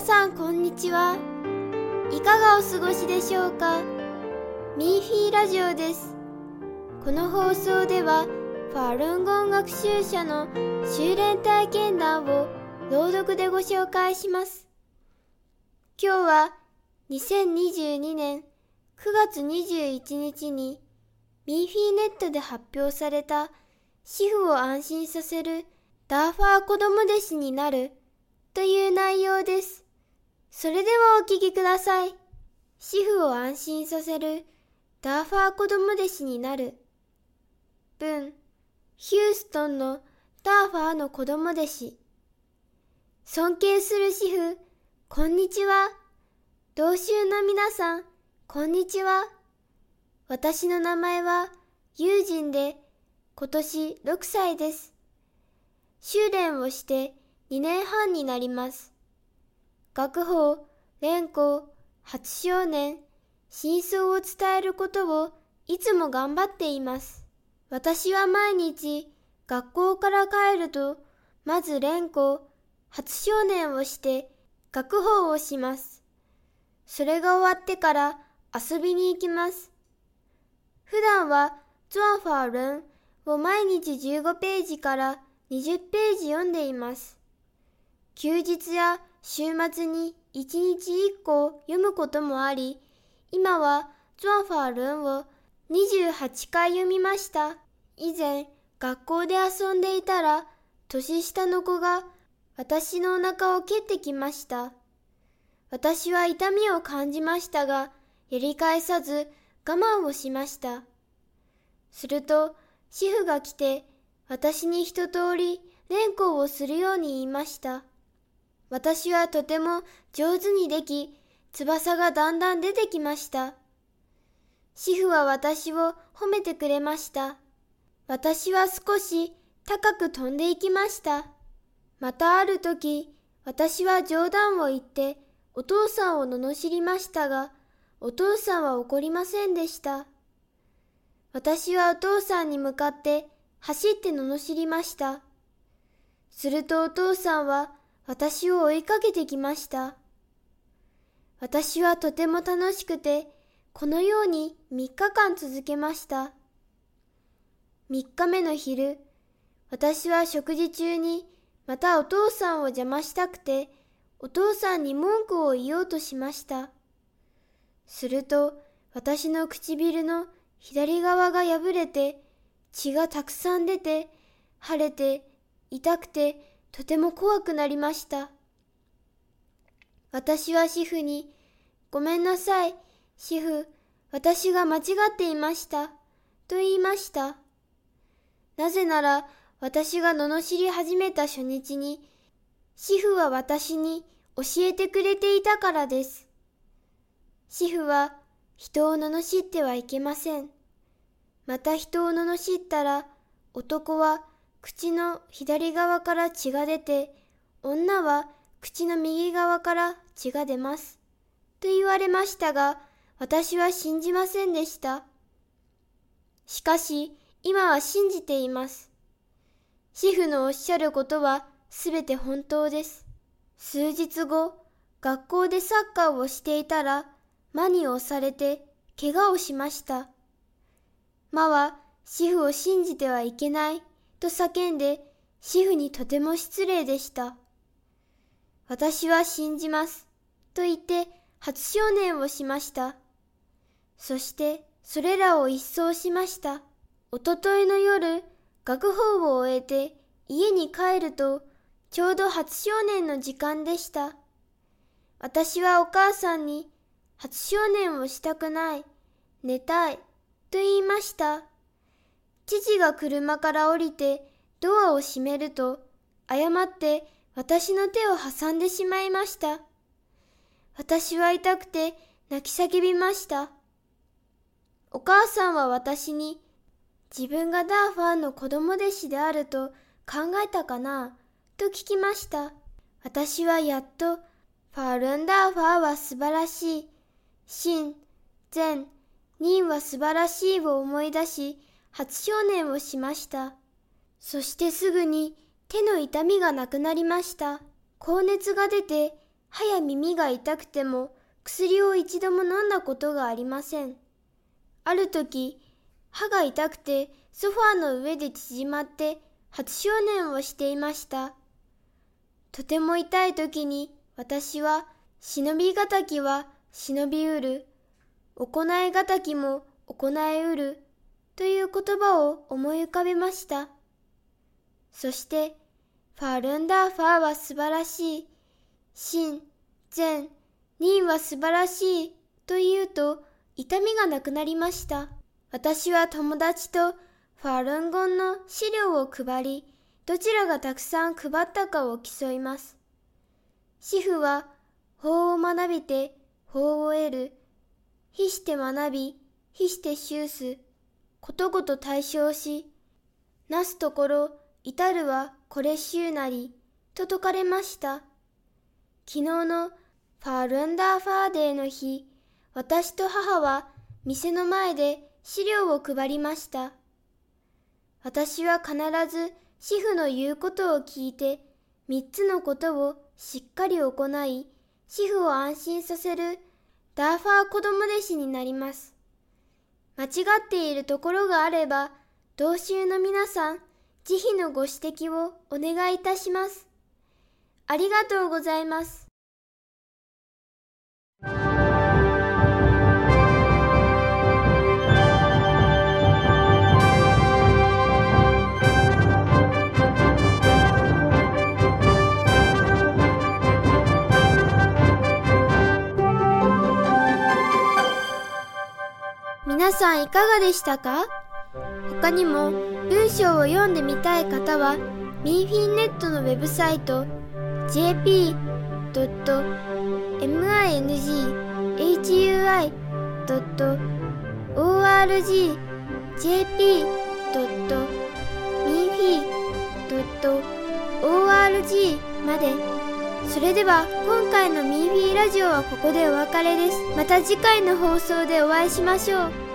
さんこんにちは。いかがお過ごしでしょうか。ミーフィーラジオです。この放送ではファルンゴン学習者の修練体験談を朗読でご紹介します。今日は2022年9月21日にミーフィーネットで発表された主婦を安心させるダーファー子供弟子になるという内容です。それではお聞きください。主婦を安心させるダーファー子供弟子になる。文、ヒューストンのダーファーの子供弟子。尊敬する主婦、こんにちは。同州の皆さん、こんにちは。私の名前はユージンで、今年6歳です。修練をして2年半になります。学法、連行、初少年、真相を伝えることをいつも頑張っています。私は毎日学校から帰ると、まず連行、初少年をして学法をします。それが終わってから遊びに行きます。普段はゾアファールンを毎日15ページから20ページ読んでいます。休日や週末に1日1個読むこともあり、今はゾアファールンを28回読みました。以前、学校で遊んでいたら、年下の子が私のお腹を蹴ってきました。私は痛みを感じましたが、やり返さず我慢をしました。すると、主婦が来て、私に一通り連行をするように言いました。私はとても上手にでき、翼がだんだん出てきました。主婦は私を褒めてくれました。私は少し高く飛んでいきました。またある時、私は冗談を言ってお父さんを罵りましたが、お父さんは怒りませんでした。私はお父さんに向かって走って罵りました。するとお父さんは私を追いかけてきました。私はとても楽しくて、このように3日間続けました。3日目の昼、私は食事中にまたお父さんを邪魔したくて、お父さんに文句を言おうとしました。すると、私の唇の左側が破れて、血がたくさん出て、腫れて、痛くて、とても怖くなりました。私は主婦に、ごめんなさい、主婦、私が間違っていました、と言いました。なぜなら、私が罵り始めた初日に、主婦は私に教えてくれていたからです。主婦は、人を罵ってはいけません。また人を罵ったら、男は口の左側から血が出て、女は口の右側から血が出ます。と言われましたが、私は信じませんでした。しかし、今は信じています。主婦のおっしゃることはすべて本当です。数日後、学校でサッカーをしていたら、魔に押されて怪我をしました。魔は主婦を信じてはいけないと叫んで、主婦にとても失礼でした。私は信じますと言って初少年をしました。そしてそれらを一掃しました。おとといの夜、学法を終えて家に帰ると、ちょうど初少年の時間でした。私はお母さんに、初少年をしたくない、寝たい、と言いました。父が車から降りてドアを閉めると、誤って私の手を挟んでしまいました。私は痛くて泣き叫びました。お母さんは私に、自分がダーファーの子供弟子であると考えたかなと聞きました。私はやっと、ファールンダーファーは素晴らしい、真、善、任は素晴らしいを思い出し、初少年をしました。そしてすぐに手の痛みがなくなりました。高熱が出て、 歯や耳が痛くても薬を一度も飲んだことがありません。ある時、歯が痛くてソファーの上で縮まって初小念をしていました。とても痛い時に私は忍びがたきは忍びうる、行いがたきも行いうるという言葉を思い浮かべました。そしてファールンダーファーは素晴らしい、真、善、忍は素晴らしいと言うと痛みがなくなりました。私は友達とファールンゴンの資料を配り、どちらがたくさん配ったかを競います。師父は法を学びて法を得る、非して学び、非して修す、ことごと対象し、なすところ至るはこれ修なり、と説かれました。昨日のファールンダーファーデーの日、私と母は店の前で資料を配りました。私は必ず師父の言うことを聞いて、3つのことをしっかり行い、師父を安心させるダーファー子供弟子になります。間違っているところがあれば、同州の皆さん、慈悲のご指摘をお願いいたします。ありがとうございます。皆さんいかがでしたか？他にも文章を読んでみたい方はミーフィンネットのウェブサイト jp.minghui.org jp.minfi.org まで。それでは今回のミーフィーラジオはここでお別れです。また次回の放送でお会いしましょう。